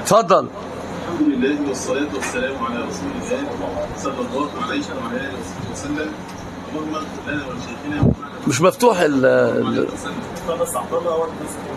اتفضل. الحمد لله والصلاة والسلام على رسول الله صلى الله عليه وعلى آله وسلم. اللهم اغفر لنا ولشيخنا مش مفتوح ال بس عبد الله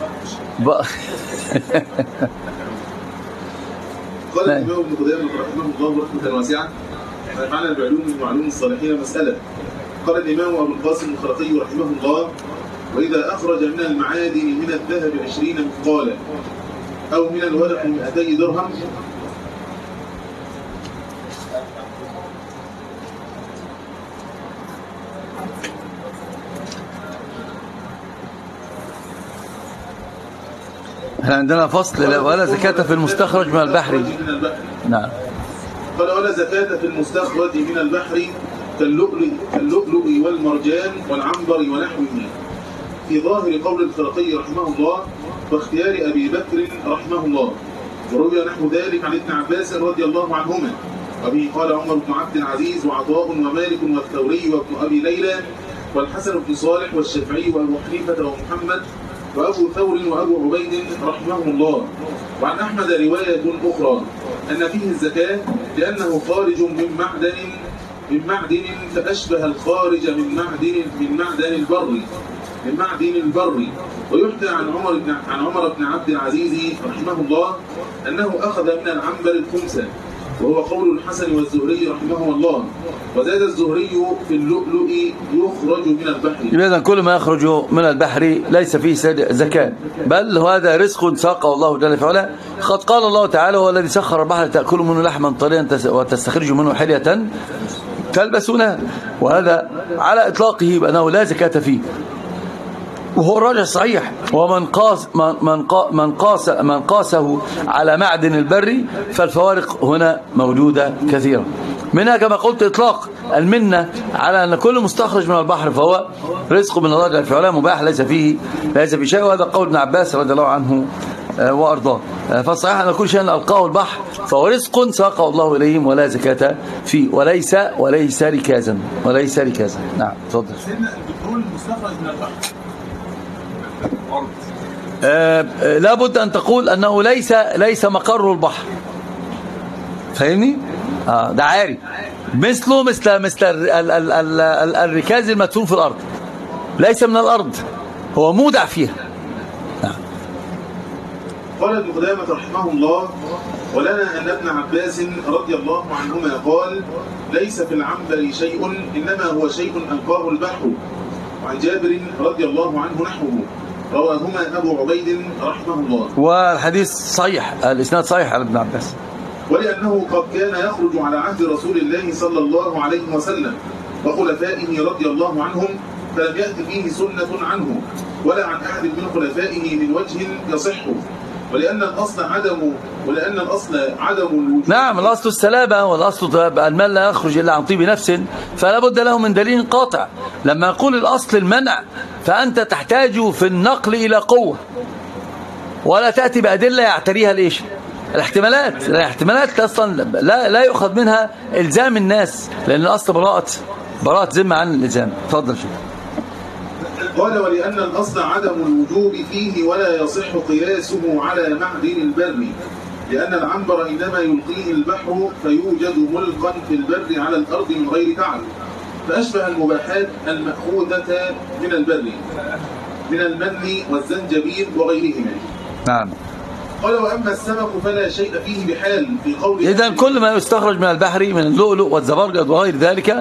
قال الإمام ابن قدامة رحمه الله رحمة واسعة: نفعنا بعلوم وعلوم الصالحين مسألة. قال الإمام أبو القاسم الخرقي رحمه الله: وإذا أخرج من المعادن من الذهب 20 مثقالا أو من الورق 200 درهم احنا عندنا فصل ولا زكاة في المستخرج من البحر. نعم. قال: ولا زكاة في المستخرج من البحر كاللؤلؤ والمرجان والعنبر ونحوه، في ظاهر قول الخرقي رحمه الله واختيار أبي بكر رحمه الله. وروي نحو ذلك عن ابن عباس رضي الله عنهما، وبه قال عمر بن عبد العزيز وعطاء ومالك والثوري وابن أبي ليلى والحسن بن صالح والشافعي وأبو حنيفة ومحمد وأبو ثور وأبو عبيد رحمهم الله. وعن أحمد رواية أخرى أن فيه الزكاة لأنه خارج من معدن فأشبه الخارج من معدن البر. ويحكى عن عمر بن عبد العزيز رحمه الله أنه أخذ من العنبر الخمسة، وهو قول الحسن والزهري رحمه الله. وزاد الزهري في اللؤلؤ يخرج من البحر. إذن كل ما يخرج من البحر ليس فيه زكاة، بل هذا رزق ساقه الله جل وعلا. قد قال الله تعالى: هو الذي سخر البحر تأكل منه لحما طريا وتستخرج منه حلية تلبسونها. وهذا على إطلاقه بأنه لا زكاة فيه، وهو الراجح صحيح. ومن قاسه على معدن البر فالفوارق هنا موجودة كثيرة، منها كما قلت إطلاق المنة على أن كل مستخرج من البحر فهو رزق من الله جل وعلا مباح ليس فيه شيء. وهذا قول ابن عباس رضي الله عنه وأرضاه. فالصحيح أن كل شيء ألقاه البحر فهو رزق ساقه الله إليهم ولا زكاة فيه، وليس ركازا. نعم تفضل. البترول المستخرج من البحر لابد أن تقول أنه ليس مقر البحر، فاهمني؟ ده عاري، مثل الركاز المدفون في الأرض، ليس من الأرض، هو مودع فيها. قال ابن قدامة رحمه الله: ولنا أن ابن عباس رضي الله عنهما قال: ليس في العنبر شيء إنما هو شيء ألقاه البحر. وعن جابر رضي الله عنه نحوه، رواهما أبو عبيد رحمه الله. والحديث صحيح، الإسناد صحيح على ابن عباس. ولأنه قد كان يخرج على عهد رسول الله صلى الله عليه وسلم وخلفائه رضي الله عنهم، فلم يأت فيه سنة عنه ولا عن أحد من خلفائه من وجه يصح، ولأن الأصل عدم الوجود. نعم، الأصل السلامة، والأصل المال لا يخرج إلا عن طيب نفس، فلا بد له من دليل قاطع. لما يقول الأصل المنع فأنت تحتاج في النقل إلى قوة، ولا تأتي بأدلة يعتريها ليش الاحتمالات أصلا لا يؤخذ منها إلزام الناس، لأن الأصل براءة ذمة عن الإلزام. تفضل شيخ. قال: ولأن الأصل عدم الوجوب فيه ولا يصح قياسه على معدن البر، لأن العنبر إنما يلقيه البحر فيوجد ملقا في البر على الأرض من غير تعب، فأشبه المباحات المأخوذة من البر من المن والزنجبيل وغيرهما. نعم. قال: وأما السمك فلا شيء فيه بحال، في قول إذن كل ما يستخرج من البحر من اللؤلؤ والزبرجد وغير ذلك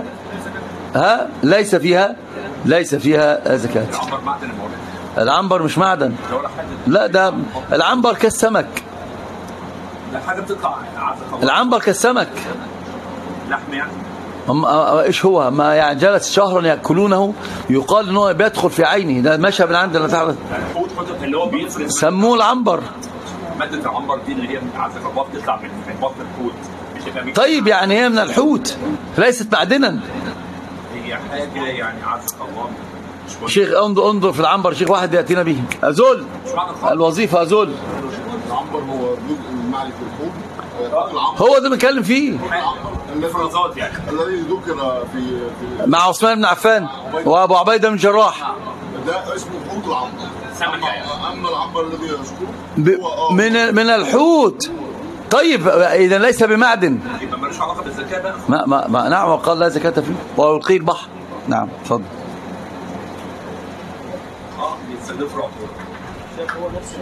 ليس فيها زكاة. العنبر مش معدن، لا، ده العنبر كالسمك. حاجة بتطلع العنبر كالسمك لحم يعني. ايش هو؟ ما يعني جلس شهرا يأكلونه، يقال انه بيدخل في عينه، ده مشى من عندنا تعرف. الحوت اللي هو بيفرز، سموه العنبر. مادة العنبر دي اللي هي عازق البط تطلع من بطن الحوت. طيب يعني هي من الحوت ليست معدنا، هي حاجة يعني عازق الله. شيخ انظر في العنبر، شيخ واحد يأتينا به أزول الوظيفة. أزول العنبر هو جزء من معرفة الحوت، هو ده بنتكلم فيه، المفرزات يعني الذي ذكر في مع عثمان بن عفان وابو عبيده بن الجراح. ده اسمه حوت العنبر. سمكة يعني. اما العنبر الذي يشكره من الحوت طيب إذا ليس بمعدن يبقى مالوش علاقه بالزكاه بقى. ما نعم، وقال لا زكاة فيه ويلقيه البحر. نعم اتفضل. بيتصرف رعب. هو نفسه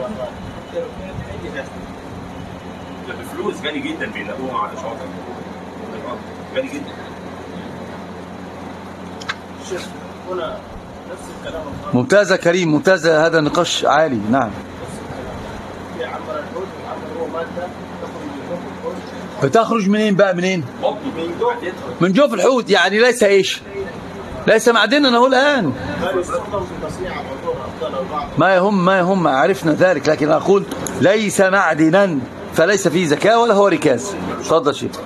ده بفلوس غالي جدا بيلاقوها على شاطئ. غالي جدا. شيخ هنا نفس الكلام. ممتازة كريم، ممتازة، هذا نقاش عالي. نعم. في عمر الحوت، عمر هو مادة تخرج من جوف الحوت. بتخرج منين بقى؟ منين؟ من من جوف الحوت، يعني ليس ايش؟ ليس معدنا هو الآن. هل يستخدم في تصنيع العطور أفضل أو بعض؟ ما يهم عرفنا ذلك، لكن أقول ليس معدنا فليس فيه زكاة ولا هو ركاز. تفضل شيخ.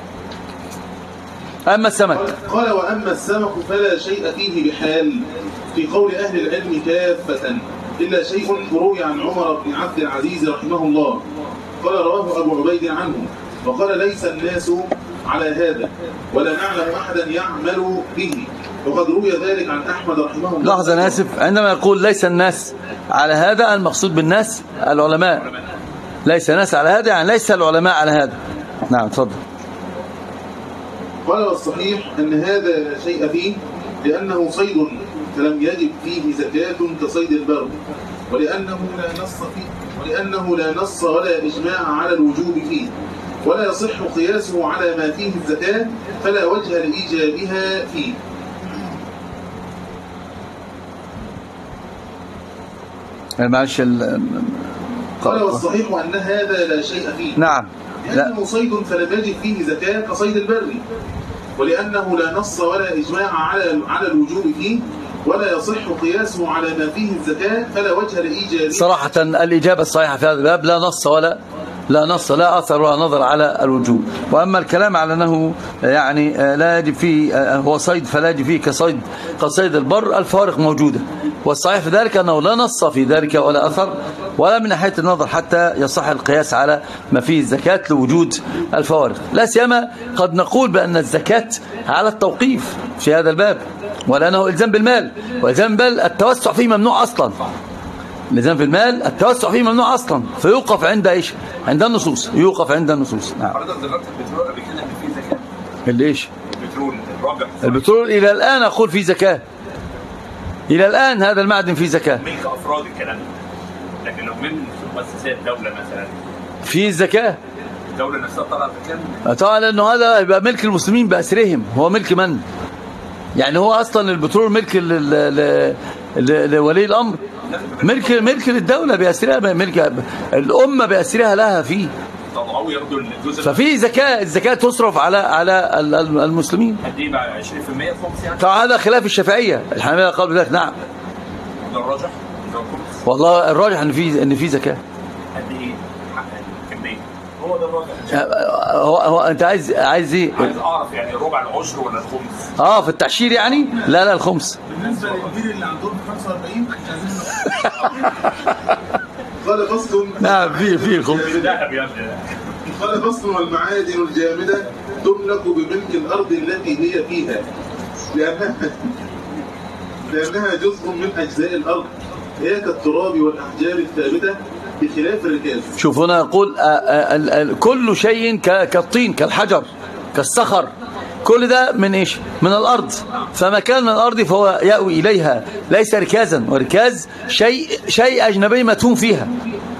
أما السمك قال وأما السمك فلا شيء فيه بحال في قول أهل العلم كافة إلا شيء روي عن عمر بن عبد العزيز رحمه الله قال رواه أبو عبيد عنه وقال ليس الناس على هذا ولا نعلم أحدا يعمل به وقد روي ذلك عن أحمد رحمه الله. لحظة أنا آسف، عندما يقول ليس الناس على هذا المقصود بالناس العلماء. ليس الناس على هذا يعني ليس العلماء على هذا. نعم تفضل. قال والصحيح أن هذا لا شيء فيه لأنه صيد فلم يجب فيه زكاة كصيد البر ولأنه لا نص ولا إجماع على الوجوب فيه ولا يصح قياسه على ما فيه الزكاة فلا وجه لإيجابها فيه. معلش قال والصحيح أن هذا لا شيء فيه. نعم. لأنه صيد فلم يجب فيه زكاة كصيد البر ولأنه لا نص ولا إجماع على الوجوب فيه ولا يصح قياسه على ما فيه الزكاة فلا وجه لإيجابه. صراحة الإجابة الصحيحة في هذا الباب لا نص لا أثر ولا نظر على الوجوب. وأما الكلام على أنه يعني لا يجب فيه هو صيد فلا يجب فيه كصيد البر، الفوارق موجودة، والصحيح في ذلك أنه لا نص في ذلك ولا أثر ولا من ناحية النظر حتى يصح القياس على ما فيه الزكاة لوجود الفوارق. لا سيما قد نقول بأن الزكاة على التوقيف في هذا الباب ولأنه إلزام بالمال، وإلزام بالمال التوسع فيه ممنوع أصلا. الإلزام في المال التوسع فيه ممنوع أصلا، فيوقف عند إيش؟ عند النصوص. يوقف عند النصوص. نعم. حضرتك ذكرت البترول قبل كده ان فيه زكاه. ليش؟ البترول إلى الآن أقول فيه زكاة. إلى الآن هذا المعدن فيه زكاة. ملك أفراد الكلام ده، لكن لو من مؤسسات دولة مثلا فيه زكاة. الدولة نفسها طلعت زكاة. طبعا لأنه هذا يبقى ملك المسلمين بأسرهم. هو ملك من؟ يعني هو أصلا البترول ملك لولي الأمر، ملك للدولة بأسرها، ملك الأمة بأسرها لها فيه. ففي زكاة، الزكاة تصرف على المسلمين. قد ايه بقى 20% خمس يعني؟ طبعا هذا خلاف الشافعية، الحنابلة قالوا بذلك. نعم. ده الراجح؟ والله الراجح ان في زكاة. قد ايه؟ كمية؟ هو ده الراجح. هو انت عايز ايه؟ عايز اعرف يعني ربع العشر ولا الخمس؟ في التعشير يعني؟ لا الخمس. بالنسبة للكبير اللي عندهم 45 قال فصل. نعم في الخمس. قال فصل والمعادن الجامدة تملك بملك الأرض التي هي فيها لأنها جزء من أجزاء الأرض هي كالتراب والأحجار الثابتة بخلاف الركاز. شوف هنا يقول كل شيء كالطين كالحجر كالصخر، كل ده من ايش؟ من الأرض، فما كان من الأرض فهو يأوي إليها، ليس ركازا. وركاز شيء أجنبي متون فيها.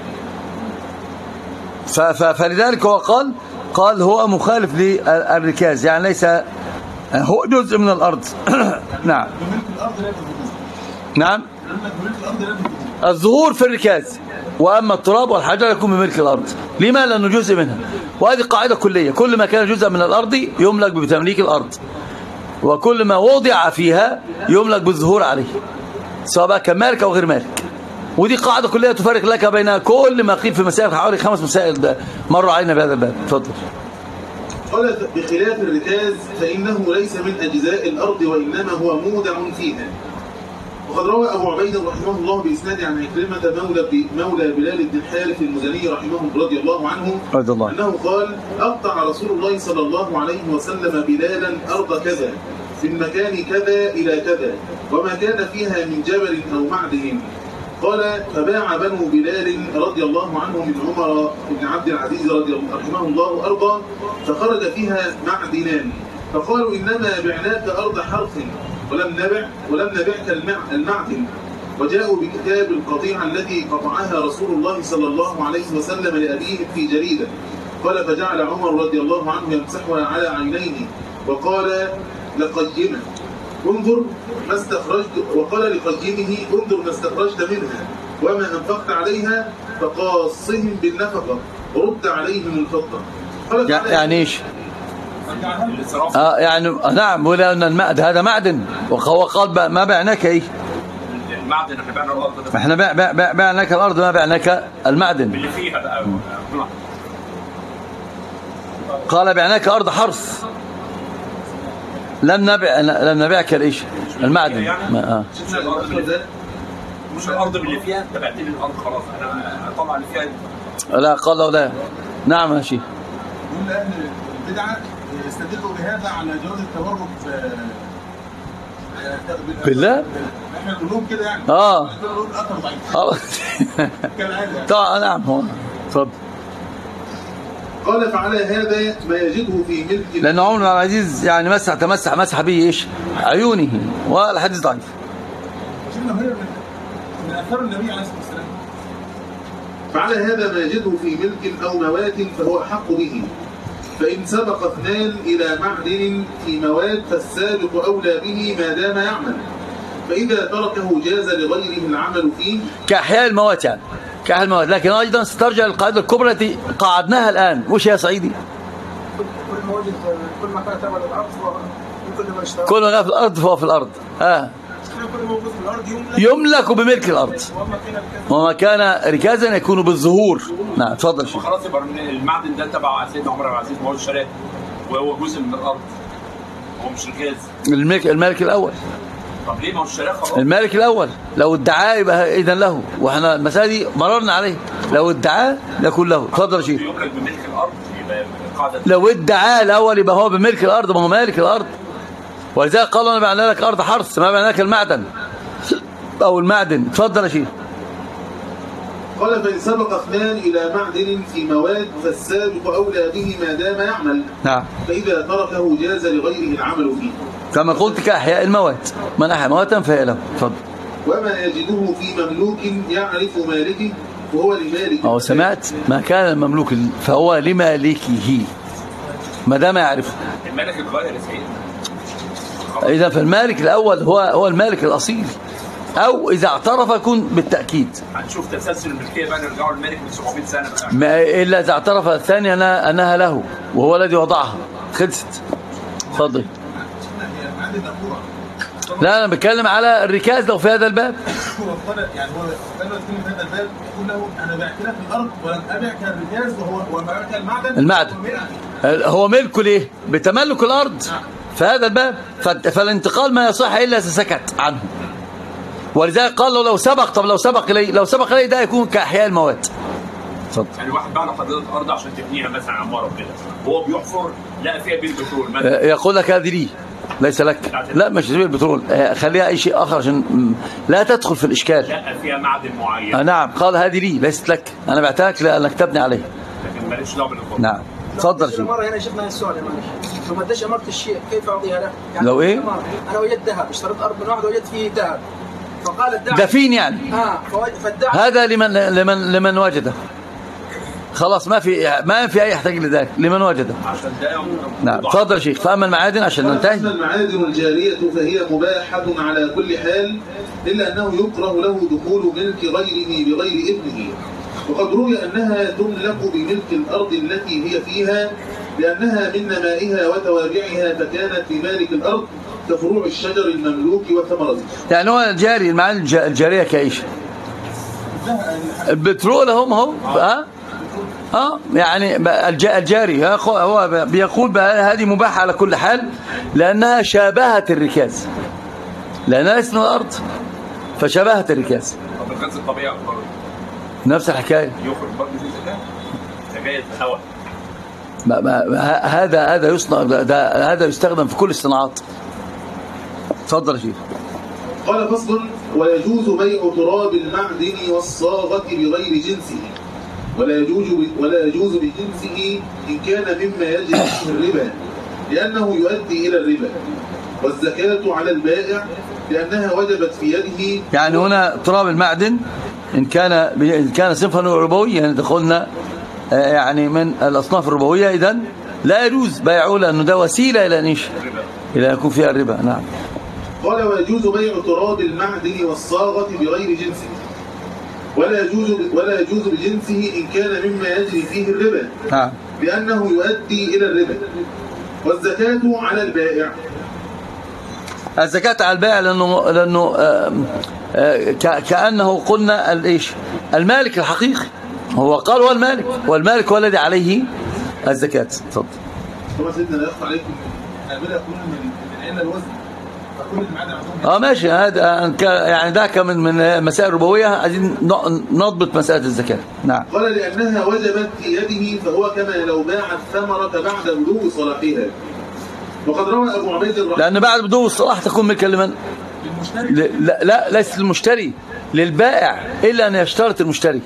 فلذلك هو قال هو مخالف للركاز، يعني ليس هو جزء من الأرض. نعم. نعم. الظهور في الركاز، وأما التراب والحجر يكون بملك الأرض. لما؟ لأنه جزء منها، وهذه قاعدة كلية، كل ما كان جزء من الأرض يملك بتمليك الأرض، وكل ما وضع فيها يملك بالظهور عليه، سواء كان مالك أو غير مالك. ودي قاعدة كلية تفرق لك بين كل ما قيل في مسائل، حوالي 5 مسائل مروا علينا بهذا الباب. تفضل. قال بخلاف الركاز فإنه ليس من أجزاء الأرض وإنما هو مودع فيها. وقد روى أبو عبيد رحمه الله بإسناد عن عكرمة مولى بلال بن الحارث المزني رحمه رضي الله عنه أنه قال أقطع رسول الله صلى الله عليه وسلم بلالا أرض كذا من مكان كذا إلى كذا وما كان فيها من جبل أو معدن قال فباع بنو بلال رضي الله عنه من عمر بن عبد العزيز رضي الله رحمه الله وأرضاه، فخرج فيها معدنان، فقالوا إنما بعناك أرض حرث ولم نبعك المعدن، وجاءوا بكتاب القطيعة التي قطعها رسول الله صلى الله عليه وسلم لأبيه في جريدة. قال فجعل عمر رضي الله عنه يمسحها على عينيه وقال لقيمه انظر ما استخرجت، وقال لقيمه انظر ما استخرجت منها وما أنفقت عليها، فقاصهم بالنفقة ورد عليهم الفضة. يعني ايش؟ يعني نعم، ولأن هذا معدن، وهو قال ما بعناك ايه؟ المعدن احنا بعنا الارض، احنا بعناك الارض، ما بعناك المعدن اللي فيها بقى. قال بعناك ارض حرث، لم نبيعك الايش؟ المعدن. مش الارض اللي فيها، انت بعت لي الارض خلاص، انا طبعا اللي فيها. لا قال له لا. نعم ماشي. يقول اهل البدعه يستدلوا بهذا على جواز التورط بالله. احنا نقول لهم كده يعني. طبعا نعم. هو اتفضل. قال فعلى هذا ما يجده في ملك، لأن عمر بن عبد العزيز يعني مسح به ايش؟ عيونه، والحديث ضعيف. من اثار النبي عليه الصلاه والسلام. فعلى هذا ما يجده في ملك او موات فهو احق به، فان سبق اثنان الى معدن في مواد فالسابق اولى به ما دام يعمل، فاذا تركه جاز لغيره العمل فيه كاحياء الموات، يعني كاحياء الموات. لكن ايضا سترجع للقاعده الكبرى التي قعدناها الان، وش يا سعيدي؟ كل ما كان تعمل الارض كل ما كان في الارض فهو في الارض. يملك بملك الارض، وما كان ركازا يكون بالظهور. نعم اتفضل. خلاص يبقى المعدن ده تبع سيدنا عمر بن عبد العزيز، ما هو الشرائع وهو جزء من الارض، هو مش ركاز. الملك الاول. طب ليه ما هو الشرائع خلاص؟ الملك الاول لو ادعاه يبقى اذا له، واحنا المساله دي مررنا عليه، لو ادعاه يكون له. اتفضل يا شيخ. يملك بملك الارض، يبقى القاعده لو ادعاه الاول يبقى هو بملك الارض، ما هو مالك الارض. ولذلك قال انا بعنا لك ارض حرث، ما بعناك المعدن او المعدن. اتفضل يا شيخ. قال فإن سبق اثنان إلى معدن في مواد فالسابق أولى به ما دام يعمل. نعم. فإذا تركه جاز لغيره العمل فيه. كما قلت كأحياء الموات، من أحيا موتا فهي له. اتفضل. وما يجده في مملوك يعرف مالكه وهو لمالكه. أو سمعت ما كان المملوك فهو لمالكه ما دام يعرفه. الملك الغير يا سيدنا. إذا فالمالك الأول هو المالك الأصيل، أو إذا اعترف يكون بالتأكيد. هنشوف تسلسل الملكية بقى، نرجعوا للملك من 700 سنة بقى. ما إلا إذا اعترف الثاني أنها له وهو الذي وضعها، خلصت. اتفضل. لا أنا بتكلم على الركاز لو في هذا الباب. يعني هو قال في هذا الباب يقول له أنا بعت لك الأرض ولم أبعك الركاز وهو بعك المعدن. هو ملكه ليه؟ بتملك الأرض في هذا الباب، فالانتقال ما يصح إلا إذا سكت عنه. ولذلك قال له لو سبق، طب لو سبق إليه ده يكون كأحياء الموات. اتفضل. يعني واحد باع لحضرتك أرض عشان تبنيها مثلا عمارة وكده، هو بيحفر لقى فيها بير بترول مثلا، يقول لك هذه لي ليس لك. لا مش بير بترول، خليها أي شيء آخر عشان لا تدخل في الإشكال. لقى فيها معدن معين. نعم قال هذه لي ليست لك، أنا بعتها لك لأنك تبني عليه. لكن ماليش دعوة بالإقامة. نعم اتفضل شيخ. مرة هنا شفنا السؤال يا معلش، لو ما اداش أمارة الشيء كيف أعطيها له؟ يعني لو إيه؟ أنا وجدت ذهب، اشتريت أرض من واحد وجدت فيه ذهب، فقال الداعي دفين يعني. هذا لمن وجده، خلاص ما في أي يحتاج لذلك، لمن وجده. نعم اتفضل يا شيخ. فأما المعادن عشان ننتهي. المعادن الجارية فهي مباحة على كل حال، إلا أنه يكره له دخول ملك غيره بغير إذنه. وقد روي أنها تملك بملك الأرض التي هي فيها، لأنها من نمائها وتوابعها، فكانت لمالك الأرض كفروع الشجر المملوك وثمرته. يعني هو الجاري، المعادن الجارية كايش؟ البترول هم يعني الجاري هو بيقول هذه مباحة على كل حال، لأنها شابهت الركاز، لأنها اسم الأرض فشابهت الركاز. طب الركاز الطبيعي نفس الحكاية. يخرج برضه في زكاة الهواء. هذا يصنع، هذا يستخدم في كل الصناعات. اتفضل يا شيخ. قال فصل ويجوز بيع تراب المعدن والصاغة بغير جنسه، ولا يجوز بجنسه إن كان مما يجري فيه الربا لأنه يؤدي إلى الربا، والزكاة على البائع لأنها وجبت في يده. يعني هنا تراب المعدن إن كان صنفا ربويا، يعني دخلنا يعني من الأصناف الربوية، إذن لا يجوز بيعه لأنه ده وسيلة إلى نيش إلى يكون فيها الربا. نعم. قال ويجوز بيع تراب المعدن والصاغة بغير جنسه، ولا يجوز بجنسه إن كان مما يجري فيه الربا نعم. لأنه يؤدي إلى الربا، والزكاة على البائع. الزكاة على البائع لأنه كأنه قلنا الإيش المالك الحقيقي، هو قال هو المالك، والمالك هو الذي عليه الزكاة. تفضل. طبعا سيدنا لا يخفى عليكم الأمانة يكون من أين الوزن، فكل المعادن عندهم ماشي. هذا يعني ده من مسائل ربوية، عايزين نضبط مسألة الزكاة. نعم. قال لأنها وجبت في يده فهو كما لو باع الثمرة بعد بلوغ صلاحها. وقد روى أبو عبيد الرحمن لأن بعد بلوغ الصلاح تكون ملكا لمن؟ لا ليس للمشتري، للبائع، إلا أن يشترط المشتري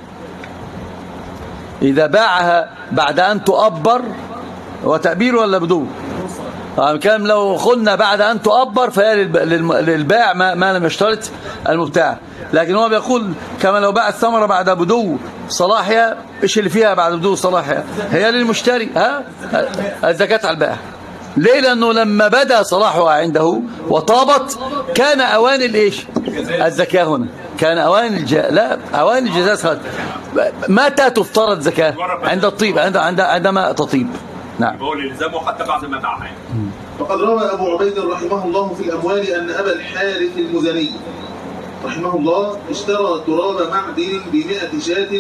إذا باعها بعد أن تؤبر، وتأبير ولا بدون كان لو قلنا بعد أن تؤبر فهي للبائع ما لم يشترط المبتاع. لكن هو بيقول كما لو باع الثمرة بعد بدو صلاحها، إيش اللي فيها بعد بدو صلاحها؟ هي للمشتري. الزكاة على البائع. ليه؟ لأنه لما بدأ صلاحها عنده وطابت كان أوان الإيش؟ الزكاة هنا كان أوان لا أوان الجزاء. متى تفترض زكاة؟ عند الطيب، عندما تطيب. نعم. هو اللي يلزمه حتى بعد ما باعها. وقد روى أبو عبيد رحمه الله في الأموال أن أبا الحارث المزني رحمه الله اشترى تراب معدن ب100 شاة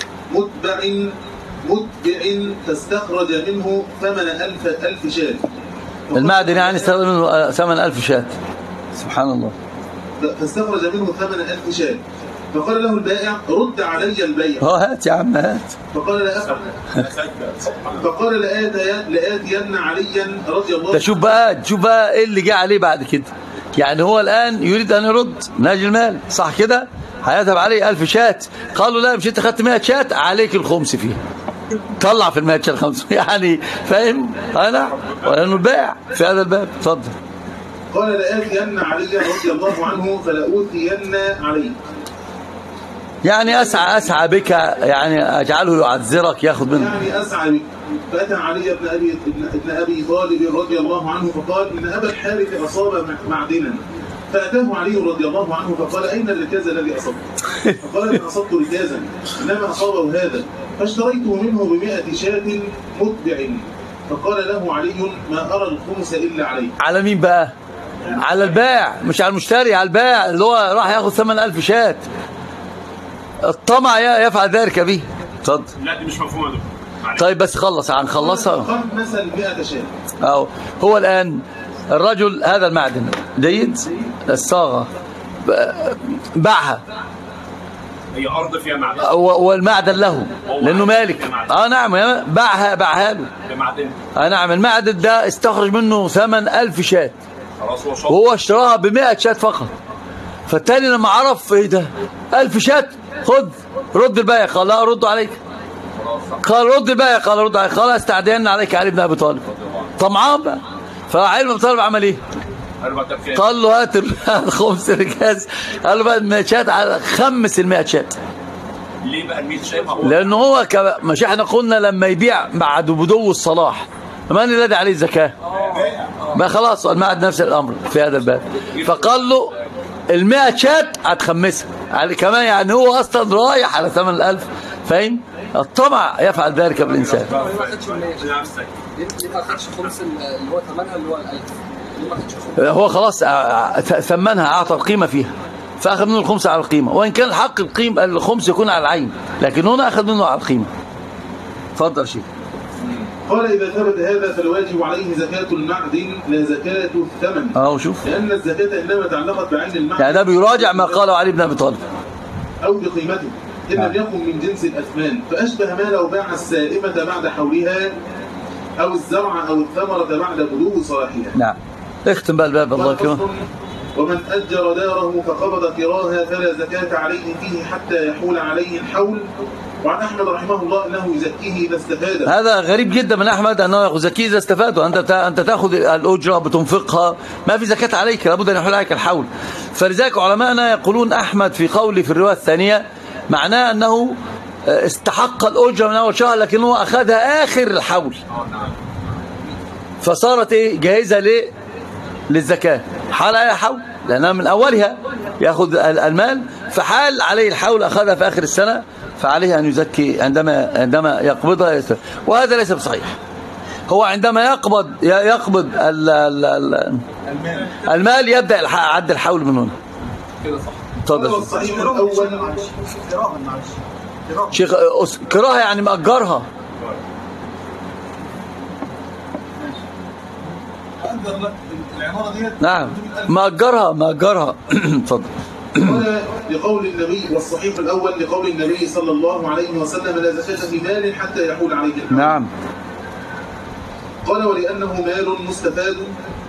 متبع فاستخرج منه ثمن 1000 شاة. المعدن يعني استخرج منه ثمن 1000 شاة. سبحان الله. فاستخرج منه ثمن 1000 شاة، فقال له البائع رد علي البيع. هات يا عم هات. فقال لا أفعل. فقال لآتين عليا رضي الله عنه. شوف بقى ايه اللي جاء عليه بعد كده. يعني هو الآن يريد أن يرد ناجي المال، صح كده؟ هيذهب عليه 1000 شاة. قالوا لا، مش انت خدت 100 شاة، عليك الخمس فيها، طلع في ال100 شاة 5. يعني فاهم أنا ولأنه البائع في هذا الباب. اتفضل. قال لآتين عليا رضي الله عنه فلأوتين عليه، يعني أسعى بك، يعني أجعله يعذرك ياخذ منه، يعني أسعى بك. فأتى علي ابن أبي طالب رضي الله عنه فقال إن أبا الحارث أصاب معدنا، فأتاه علي رضي الله عنه فقال أين الركاز الذي أصبت؟ فقال إن أصبت ركازا إنما أصابه هذا، فاشتريته منه ب100 شاة متبع. فقال له علي ما أرى الخمس إلا عليك. على مين بقى؟ على البائع، مش على المشتري، على البائع اللي هو راح ياخذ ثمن 1000 شاة. الطمع يفعل ذلك به. اتفضل. لا دي مش مفهومه دول. طيب بس هنخلصها. مثلا 100 شاة. هو الآن الرجل هذا المعدن جيد، الصاغة باعها، هي أرض فيها معدن والمعدن له لأنه مالك. نعم، باعها له. نعم. المعدن ده استخرج منه ثمن 1000 شاة، وهو اشتراها ب100 شاة فقط. فالتاني لما عرف ايه ده 1000 شاة، خذ رد الباقي. قال لا أرد عليك. قال رد الباقي. قال رد عليك. قال استعدينا عليك علي بن أبي طالب. طمعان بقى. فعلي بن أبي طالب عمل ايه؟ قال له هات الخمس ركاز. قال له بقى 100 شاة، خمس ال100 شاة. ليه بقى ال100 شاة؟ لأنه هو مش احنا قلنا لما يبيع بعد بدو الصلاح من الذي عليه الزكاة؟ ما خلاص المعد نفس الأمر في هذا الباب. فقال له ال100 شاة هتخمسها يعني كمان، يعني هو أصلا رايح على ثمن 1000. فاهم؟ الطمع يفعل ذلك بالإنسان. ما خدش خمس اللي هو ثمنها اللي هو 1000. هو خلاص ثمنها، أعطى القيمة فيها، فأخذ منه الخمس على القيمة، وإن كان الحق القيمة الخمس يكون على العين، لكن هنا أخذ منه على القيمة. اتفضل شيخ. قال إذا ثبت هذا فالواجب عليه زكاة المعدن لا زكاة الثمن. شوف، لأن الزكاة إنما تعلقت بعين المعدن، يعني ده بيراجع ما قاله علي بن أبي طالب، أو بقيمته إن لم يكن من جنس الأثمان، فأشبه ما لو باع السائمة بعد حولها أو الزرع أو الثمرة بعد بلوغ صلاحها. نعم. اختم بقى الباب. الله يكرمك. ومن أجر داره فقبض كراها فلا زكاة عليه فيه حتى يحول عليه الحول. وعن أحمد رحمه الله أنه يزكيه إذا استفاد. هذا غريب جدا من أحمد أنه يزكيه إذا استفاد، وأنت تأخذ الأجرة بتنفقها ما في زكاة عليك، لابد أن يحول عليك الحول. فلذلك علماءنا يقولون أحمد في قوله في الرواية الثانية معناه أنه استحق الأجرة من أول شهر لكنه أخذها آخر الحول، فصارت جاهزة للزكاة. حال عليها حول لأنها من أولها يأخذ المال، فحال عليه الحول أخذها في آخر السنة، فعليه أن يزكي عندما يقبضها. وهذا ليس بصحيح. هو عندما يقبض المال يبدأ عد الحول من هنا. تفضل. الصحيح الأول شيخ كراهة يعني مأجرها. نعم مأجرها. تفضل. لقول النبي، والصحيح الأول لقول النبي صلى الله عليه وسلم لا زكاة في مال حتى يحول عليه الحول. نعم. قال ولأنه مال مستفاد،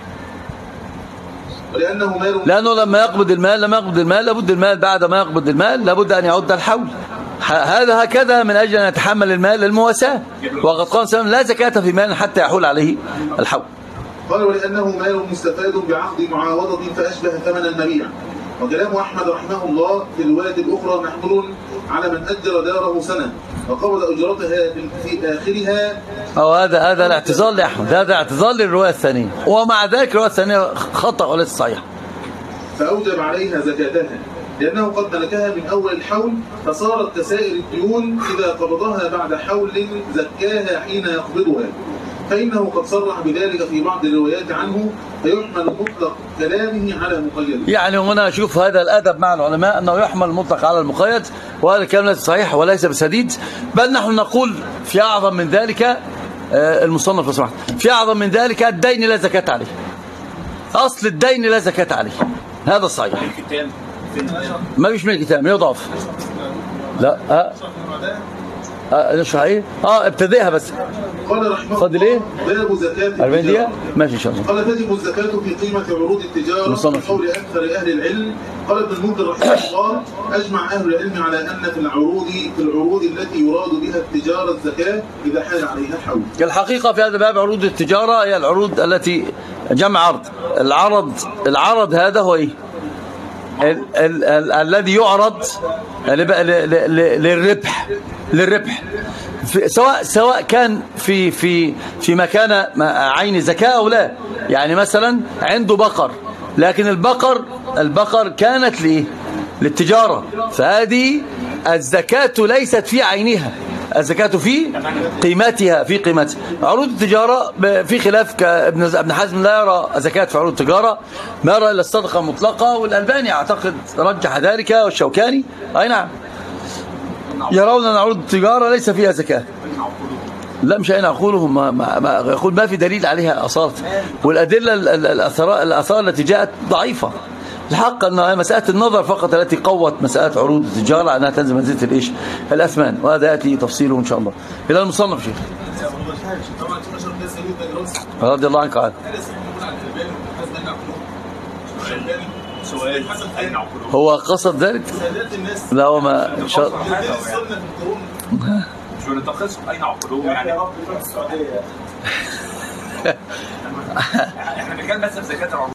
لأنه لما يقبض المال لابد المال بعد ما يقبض المال لابد أن يعد الحول. هذا هكذا من أجل أن يتحمل المال للمواساة. وقد قال سلام لا زكاة في مال حتى يحول عليه الحول. قال ولأنه مال مستفاد بعقد معاوضة فأشبه ثمن المبيع. وكلام أحمد رحمه الله في الرواية الأخرى محمول على من أجر داره سنة وقبض أجرتها في آخرها. أو هذا الاعتذار لأحمد، هذا اعتذار للرواية الثانية، ومع ذلك الرواية الثانية خطأ وليس صحيح. فأوجب عليها زكاتها لأنه قد ملكها من أول الحول، فصارت كسائر الديون إذا قبضها بعد حول زكاها حين يقبضها، فإنه قد صرح بذلك في بعض الروايات عنه، فيحمل مطلق كلامه على مقيد. يعني هنا شوف هذا الأدب مع العلماء أنه يحمل مطلق على المقيد، وهذا الكلام ليس صحيح وليس بسديد، بل نحن نقول في أعظم من ذلك المصنف لو سمحت، في أعظم من ذلك الدين لا زكاة عليه. أصل الدين لا زكاة عليه، هذا صحيح. ما فيش من الكتاب يضعف. لا نشرح ايه؟ ابتدئها بس. قال رحمه الله فاضل ايه؟ باب زكاة 40 دقيقة؟ ماشي ان شاء الله. قال تجب الزكاة في قيمة عروض التجارة بقول أكثر أهل العلم. قال ابن المنذر رحمه الله أجمع أهل العلم على أن في العروض التي يراد بها التجارة الزكاة إذا حال عليها حول. الحقيقة في هذا الباب عروض التجارة هي العروض التي جمع عرض. العرض هذا هو ايه؟ الذي يعرض للربح سواء كان في مكان عين زكاة أو لا. يعني مثلا عنده بقر، لكن البقر كانت للتجارة، فهذه الزكاة ليست في عينها، الزكاة في قيمتها. عروض التجارة في خلاف، ابن حزم لا يرى زكاة في عروض التجارة، ما يرى إلا الصدقة مطلقة، والألباني أعتقد رجح ذلك، والشوكاني أي نعم يرون أن عروض التجارة ليس فيها زكاة. لا مش أين أقولهم، يقول ما في دليل عليها أصالة، والأدلة الآثار التي جاءت ضعيفة. الحق أن مسألة النظر فقط التي قوت مسألة عروض التجارة أنها تنزل منزلة الأثمان، وهذا يأتي تفصيله إن شاء الله. إلى المصنف شيخ رضي الله عنك قال هو قصد ذلك؟ لا هو ما شاء شو نتخصص أين عقلهم يعني احنا بنتكلم بس في زكاة العروض.